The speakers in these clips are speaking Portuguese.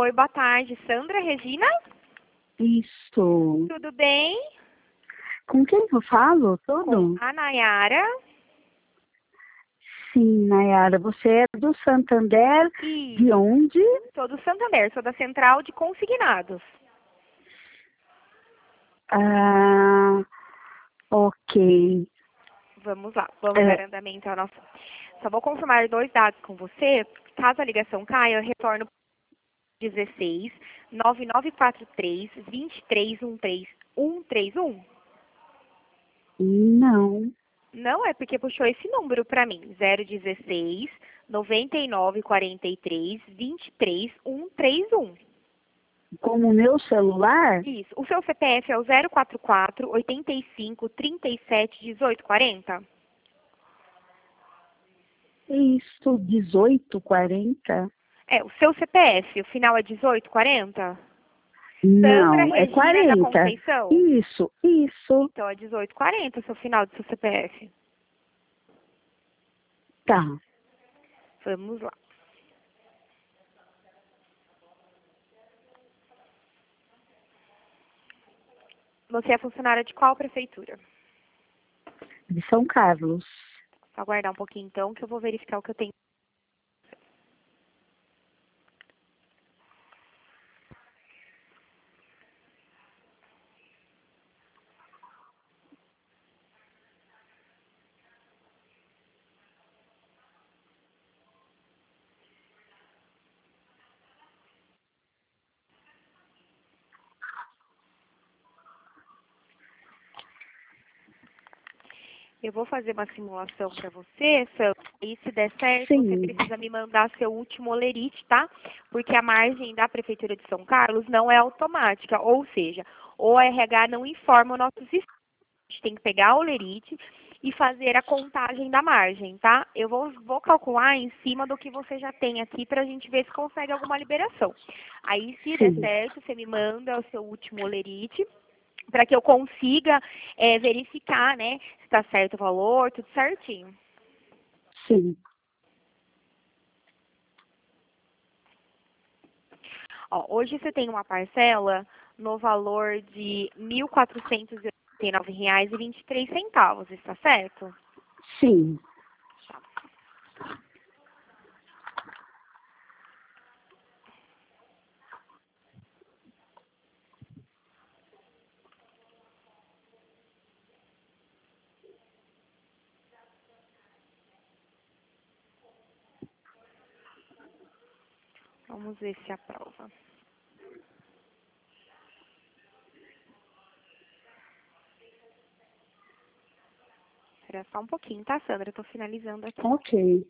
Oi, boa tarde. Sandra Regina? Isso. Tudo bem? Com quem que eu falo? Com Tudo? a Nayara. Sim, Nayara. Você é do Santander? E De onde? sou do Santander, sou da Central de Consignados. Ah, ok. Vamos lá, vamos dar andamento ao nosso... Só vou confirmar 2 dados com você. Caso a ligação caia, eu retorno 16 9943 2313 131. Não. Não é porque puxou esse número para mim. 016 9943 23131. Como o meu celular? Isso. O seu CPF é o 044 85 37 18 40? Isso, 1840? É, o seu CPF, o final é 1840? Sandra Não, é Regina da 40. Conceição? Isso, isso. Então é 1840 o seu final do seu CPF. Tá. Vamos lá. Você é funcionária de qual prefeitura? De São Carlos. Só aguardar um pouquinho então que eu vou verificar o que eu tenho. Eu vou fazer uma simulação para você, Sam, e se der certo, você Sim. precisa me mandar seu último olerite, tá? Porque a margem da Prefeitura de São Carlos não é automática, ou seja, o RH não informa o nosso sistema. A gente tem que pegar o olerite e fazer a contagem da margem, tá? Eu vou calcular em cima do que você já tem aqui para a gente ver se consegue alguma liberação. Aí, se der Sim. certo, você me manda o seu último olerite, para que eu consiga verificar, né, se está certo o valor, tudo certinho. Sim. Ó, hoje você tem uma parcela no valor de R$ 1.489,23, está certo? Sim. Vamos ver se aprova. Espera só um pouquinho, tá, Sandra? Eu tô finalizando aqui. Ok.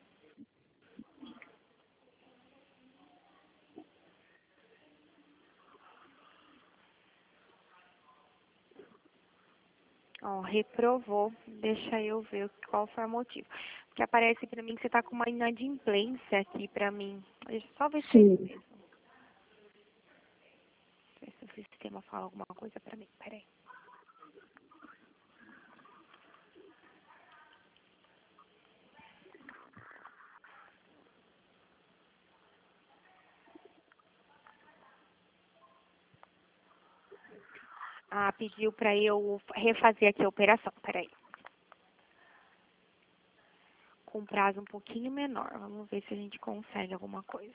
Ó, reprovou. Deixa eu ver qual foi o motivo. Porque aparece pra mim que você tá com uma inadimplência aqui pra mim. Deixa eu só ver se é isso Sim. mesmo. Ver se o sistema fala alguma coisa pra mim. Peraí. Ah, pediu pra eu refazer aqui a operação. Peraí. Com prazo um pouquinho menor. Vamos ver se a gente consegue alguma coisa.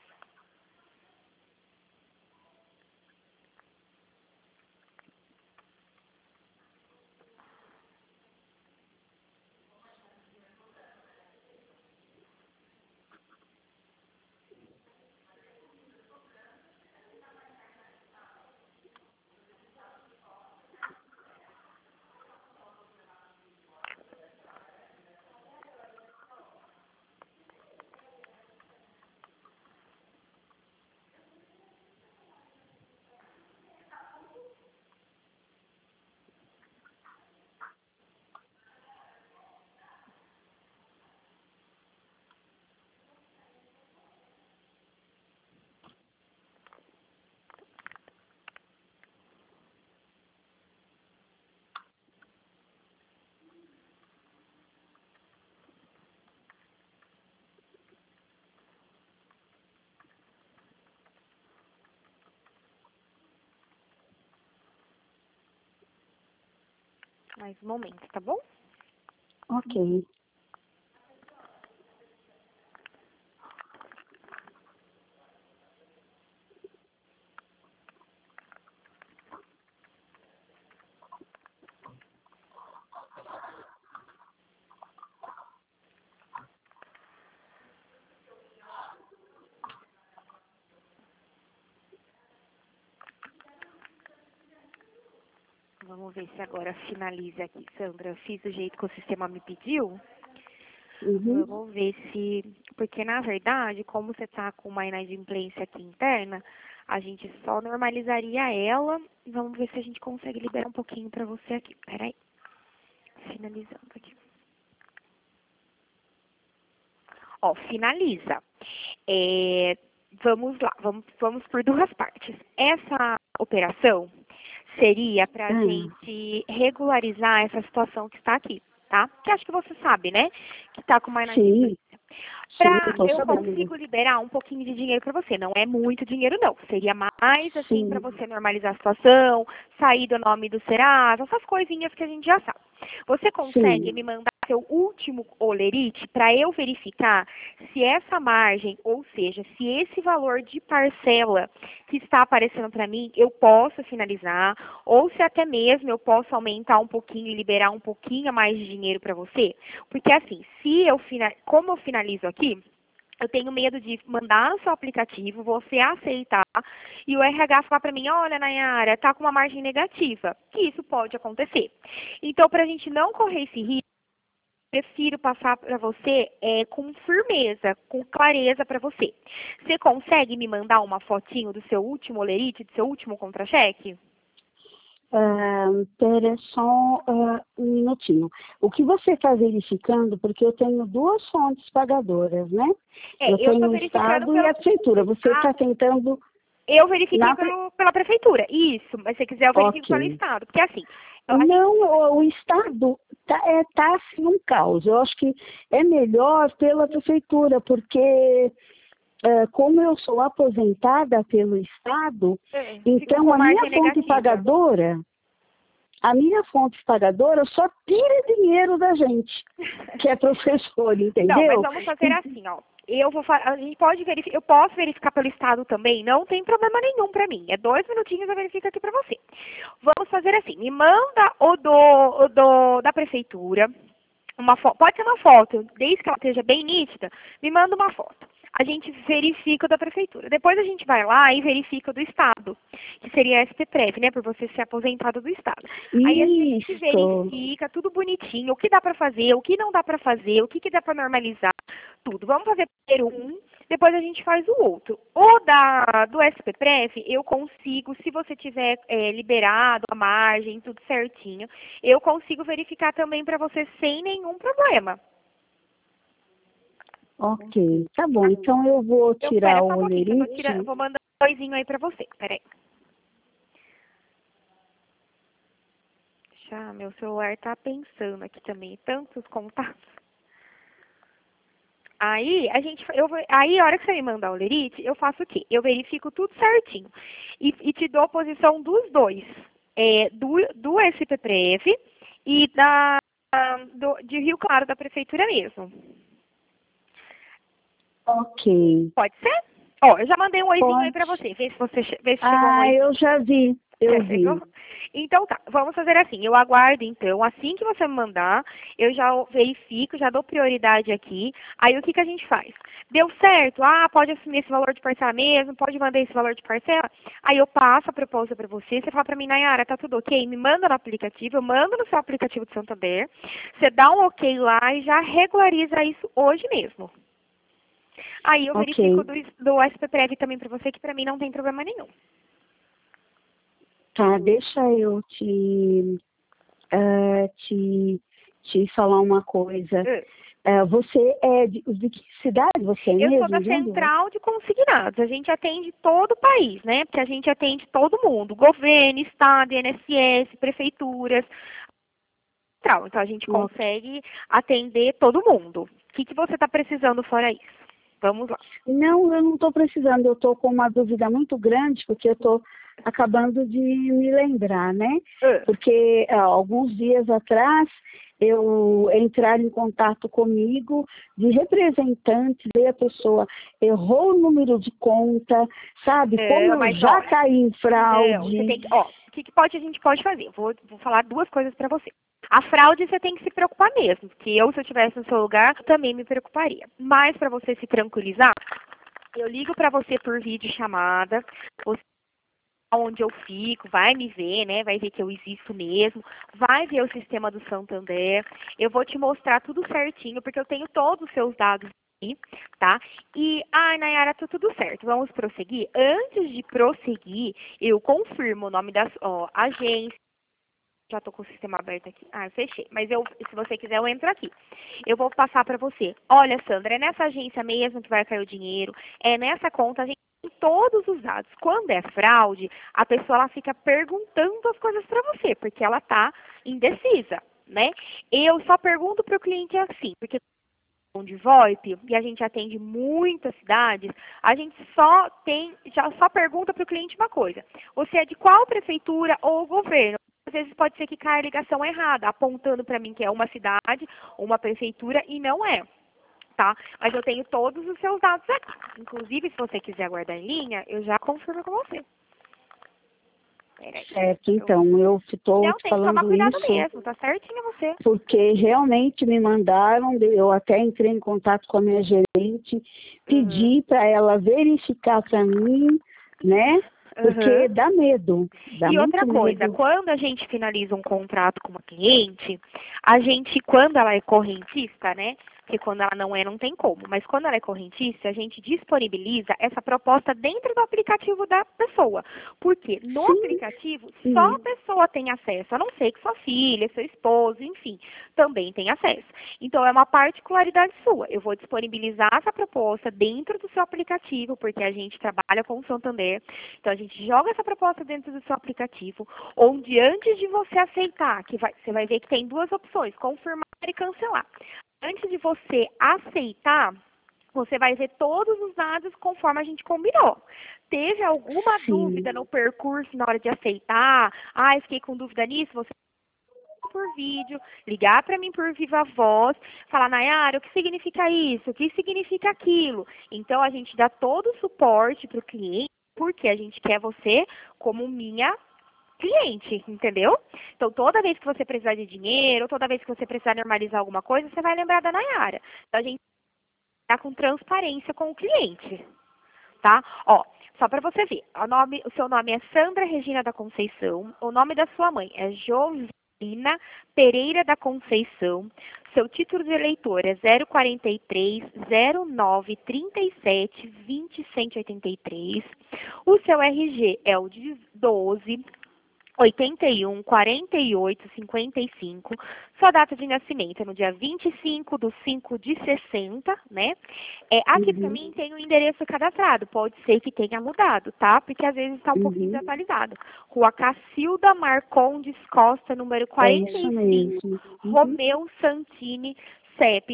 Mais um momento, tá bom? Ok. Vamos ver se agora finaliza aqui, Sandra. Eu fiz do jeito que o sistema me pediu. Uhum. Vamos ver se... Porque, na verdade, como você está com uma inadimplência aqui interna, a gente só normalizaria ela. Vamos ver se a gente consegue liberar um pouquinho para você aqui. Peraí. Finalizando aqui. Ó, finaliza. Vamos lá, vamos por duas partes. Essa operação seria para a gente regularizar essa situação que está aqui, tá? Que acho que você sabe, né? Que está com uma inadimplência. Eu consigo liberar um pouquinho de dinheiro para você. Não é muito dinheiro, não. Seria mais, assim, para você normalizar a situação, sair do nome do Serasa, essas coisinhas que a gente já sabe. Você consegue me mandar seu último olerite para eu verificar se essa margem, ou seja, se esse valor de parcela que está aparecendo para mim, eu posso finalizar, ou se até mesmo eu posso aumentar um pouquinho e liberar um pouquinho a mais de dinheiro para você? Porque assim, como eu finalizo aqui, eu tenho medo de mandar no seu aplicativo, você aceitar e o RH falar para mim, olha, Nayara, tá com uma margem negativa, que isso pode acontecer. Então, para a gente não correr esse risco, prefiro passar para você com firmeza, com clareza para você. Você consegue me mandar uma fotinho do seu último olerite, do seu último contra-cheque? Espera só um minutinho. O que você está verificando, porque eu tenho duas fontes pagadoras, né? Eu tenho o Estado e a Prefeitura. Você está tentando... Eu verifiquei pela Prefeitura, isso, mas se quiser eu verifico pelo Estado, porque assim... Não, o Estado tá assim um caos. Eu acho que é melhor pela Prefeitura, porque como eu sou aposentada pelo Estado, então a minha fonte pagadora só tira dinheiro da gente, que é professor, entendeu? Não, mas vamos fazer assim, ó. A gente pode verificar, eu posso verificar pelo Estado também, não tem problema nenhum para mim. É 2 minutinhos eu verifico aqui para você. Vamos fazer assim, me manda da Prefeitura, pode ser uma foto, desde que ela esteja bem nítida, me manda uma foto. A gente verifica o da Prefeitura. Depois a gente vai lá e verifica o do Estado, que seria a SPPREV, né, por você ser aposentado do Estado. Aí a gente verifica tudo bonitinho, o que dá para fazer, o que não dá para fazer, o que dá para normalizar, tudo. Vamos fazer primeiro um, depois a gente faz o outro. Do SPPREV, eu consigo, se você tiver liberado a margem, tudo certinho, eu consigo verificar também para você sem nenhum problema. Ok, tá bom. Então eu vou tirar o olerite. Vou mandar um oizinho aí para você, peraí. Meu celular tá pensando aqui também, tantos contatos. Aí, a hora que você me mandar o olerite, eu faço o quê? Eu verifico tudo certinho. E te dou a posição dos dois. Do SPPREV e de Rio Claro, da Prefeitura mesmo. Ok. Pode ser? Ó, eu já mandei um oizinho aí pra você. Vê se chegou um oizinho. Eu já vi. Eu vi. Então tá, vamos fazer assim. Eu aguardo então, assim que você me mandar, eu já verifico, já dou prioridade aqui. Aí o que a gente faz? Deu certo? Pode assumir esse valor de parcela mesmo, pode mandar esse valor de parcela. Aí eu passo a proposta para você, você fala para mim, Nayara, tá tudo ok? Me manda no aplicativo, eu mando no seu aplicativo de Santander. Você dá um ok lá e já regulariza isso hoje mesmo. Aí eu verifico do SPPREV também para você, que para mim não tem problema nenhum. Tá, deixa eu te falar uma coisa. Você é de que cidade você é mesmo? Eu sou da Central de Consignados. A gente atende todo o país, né? Porque a gente atende todo mundo. Governo, Estado, INSS, prefeituras. Então a gente consegue atender todo mundo. O que você está precisando fora isso? Vamos lá. Não, eu não estou precisando, eu estou com uma dúvida muito grande, porque eu estou acabando de me lembrar, né? Porque alguns dias atrás eu entraram em contato comigo de representantes, e a pessoa errou o número de conta, sabe? Como eu já caí em fraude. Não, você tem que, o que a gente pode fazer? Vou falar duas coisas para você. A fraude você tem que se preocupar mesmo, porque eu, se eu estivesse no seu lugar, também me preocuparia. Mas para você se tranquilizar, eu ligo para você por videochamada, você onde eu fico, vai me ver, né? Vai ver que eu existo mesmo, vai ver o sistema do Santander. Eu vou te mostrar tudo certinho, porque eu tenho todos os seus dados aqui, tá? E, Nayara, tá tudo certo. Vamos prosseguir? Antes de prosseguir, eu confirmo o nome da agência. Já estou com o sistema aberto aqui. Eu fechei. Mas se você quiser, eu entro aqui. Eu vou passar para você. Olha, Sandra, é nessa agência mesmo que vai cair o dinheiro. É nessa conta, a gente tem todos os dados. Quando é fraude, a pessoa ela fica perguntando as coisas para você, porque ela está indecisa, né? Eu só pergunto para o cliente assim, porque de VoIP, e a gente atende muitas cidades, a gente só pergunta para o cliente uma coisa. Você é de qual prefeitura ou governo? Às vezes pode ser que caia a ligação errada, apontando para mim que é uma cidade, uma prefeitura, e não é, tá? Mas eu tenho todos os seus dados aqui. Inclusive, se você quiser guardar em linha, eu já confirmo com você. Certo, então, eu estou Não, tem que tomar falando cuidado isso mesmo, tá certinho você. porque realmente me mandaram, eu até entrei em contato com a minha gerente, pedi para ela verificar para mim, né? Porque dá medo, dá E outra muito coisa, medo. quando a gente finaliza um contrato com uma cliente, a gente, quando ela é correntista, né? Porque quando ela não é, não tem como. Mas quando ela é correntista, a gente disponibiliza essa proposta dentro do aplicativo da pessoa. Porque no aplicativo, só a pessoa tem acesso. A não ser que sua filha, seu esposo, enfim, também tem acesso. Então, é uma particularidade sua. Eu vou disponibilizar essa proposta dentro do seu aplicativo, porque a gente trabalha com o Santander. Então, a gente joga essa proposta dentro do seu aplicativo, onde antes de você aceitar, você vai ver que tem duas opções, confirmar e cancelar. Antes de você aceitar, você vai ver todos os dados conforme a gente combinou. Teve alguma dúvida no percurso na hora de aceitar? Eu fiquei com dúvida nisso? Você por vídeo, ligar para mim por viva voz, falar, Nayara, o que significa isso? O que significa aquilo? Então, a gente dá todo o suporte para o cliente, porque a gente quer você como minha cliente, entendeu? Então, toda vez que você precisar de dinheiro, toda vez que você precisar normalizar alguma coisa, você vai lembrar da Nayara. Então, a gente está com transparência com o cliente, tá? Só para você ver, o seu nome é Sandra Regina da Conceição, o nome da sua mãe é Josina Pereira da Conceição, seu título de eleitor é 043 09 37 20 183, o seu RG é o de 12 81 48 55, sua data de nascimento é no dia 25/5/60, né? Aqui para mim tem o endereço cadastrado, pode ser que tenha mudado, tá? Porque às vezes está um pouquinho desatualizado. Rua Cacilda Marcondes Costa, número 45, Romeu Santini, CEP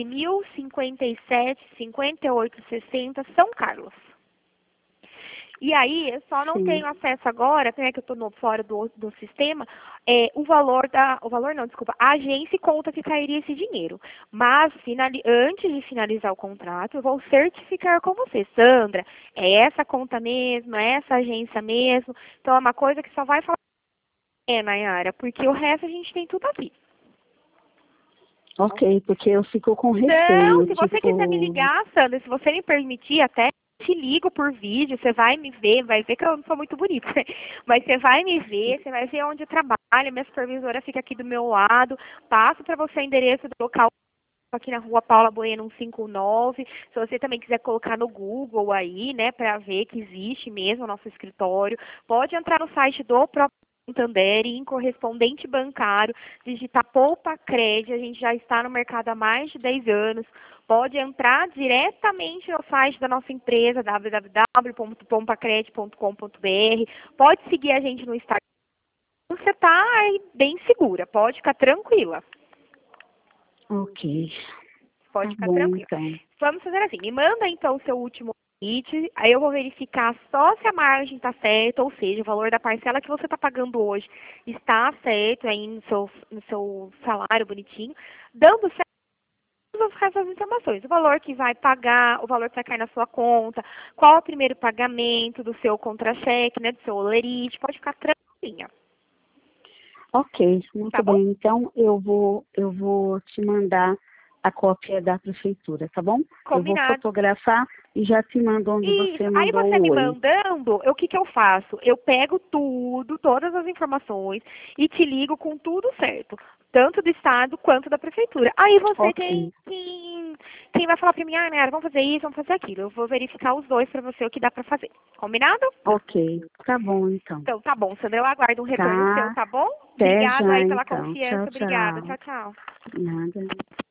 13.057 5860, São Carlos. E aí, eu só não tenho acesso agora, né, que eu estou fora do sistema, a agência conta que cairia esse dinheiro. Mas, antes de finalizar o contrato, eu vou certificar com você, Sandra, é essa conta mesmo, é essa agência mesmo. Então, é uma coisa que só vai falar, Nayara, porque o resto a gente tem tudo aqui. Ok, porque eu fico com receio. Não, se você quiser me ligar, Sandra, se você me permitir até, te ligo por vídeo, você vai me ver, vai ver que eu não sou muito bonita, mas você vai me ver, você vai ver onde eu trabalho, minha supervisora fica aqui do meu lado, passo para você o endereço do local aqui na Rua Paula Bueno 159, se você também quiser colocar no Google aí, né, para ver que existe mesmo o nosso escritório, pode entrar no site do próprio Santander e em correspondente bancário, digitar Poupa Cred, a gente já está no mercado há mais de 10 anos, pode entrar diretamente no site da nossa empresa, www.pompacred.com.br, pode seguir a gente no Instagram, você está aí bem segura, pode ficar tranquila. Ok. Pode Tá ficar bom, tranquilo. então. Vamos fazer assim, me manda então o seu último limite, aí eu vou verificar só se a margem está certa, ou seja, o valor da parcela que você está pagando hoje está certo aí no seu salário bonitinho. Dando certo, eu vou ficar essas informações. O valor que vai pagar, o valor que vai cair na sua conta, qual é o primeiro pagamento do seu contra-cheque, né, do seu olerite, pode ficar tranquilinha, Ok, tá muito bom? bem. Então, eu vou te mandar a cópia da prefeitura, tá bom? Eu vou Combinado. fotografar e já te mando onde Isso. você Aí mandou você o me oi. mandando, o que que eu faço? Eu pego tudo, todas as informações e te ligo com tudo certo, tanto do estado quanto da prefeitura. Aí você Ok, quem vai falar pra mim, ah, Nayara, vamos fazer isso, vamos fazer aquilo. Eu vou verificar os dois pra você o que dá pra fazer. Combinado? ok. Tá bom, então. Então, tá bom, Sandra, eu aguardo um retorno seu, Tá, tá bom? até Obrigada já, aí pela então. confiança, Tchau, obrigada. tchau. Tchau, tchau. Nada.